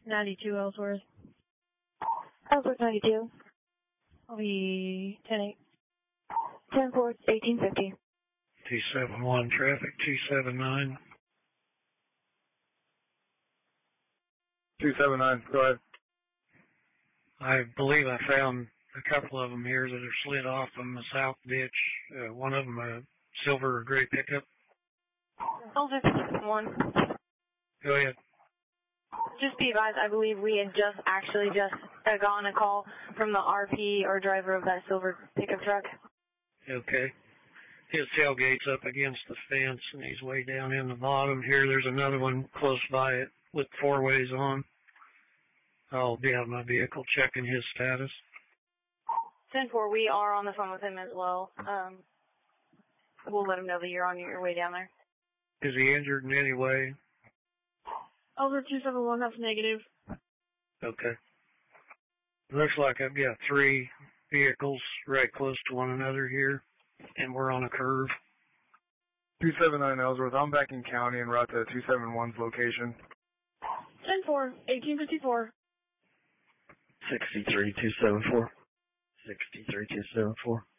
92 Ellsworth. Ellsworth 92. I'll be 10-8. 10-4, 1850. 271 traffic, 279. 279, go ahead. I believe I found a couple of them here that are slid off from the south ditch. One of them a silver or gray pickup. Ellsworth 1. Go ahead. Just be advised, I believe we had just gotten a call from the RP or driver of that silver pickup truck. Okay. His tailgate's up against the fence, and he's way down in the bottom. Here, there's another one close by it with 4-ways on. I'll be out of my vehicle checking his status. 10-4, we are on the phone with him as well. We'll let him know that you're on your way down there. Is he injured in any way? Over 271, that's negative. Okay. Looks like I've got 3 vehicles right close to one another here, and we're on a curve. 279 Ellsworth, I'm back in county en route to 271's location. 10-4, 1854. 63-274. 63-274.